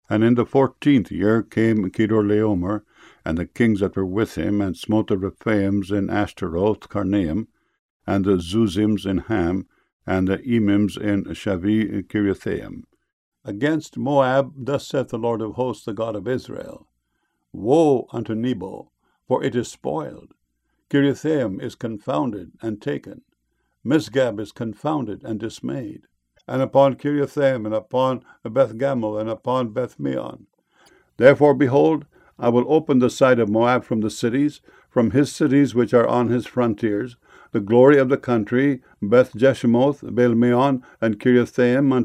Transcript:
And in the 14th year came Chedorlaomer, and the kings that were with him, and smote the Rephaims in Ashtaroth Karnaim, and the Zuzims in Ham, and the Emims in Shavi Kiriathaim. Against Moab, thus saith the Lord of hosts, the God of Israel, Woe unto Nebo, for it is spoiled. Kiriathaim is confounded and taken. Misgab is confounded and dismayed. And upon Kiriathaim, and upon Beth-Gamel, and upon Beth-meon. Therefore, behold, I will open the side of Moab from the cities, from his cities which are on his frontiers, the glory of the country, Beth-Jeshimoth, Baal-meon, and Kiriathaim,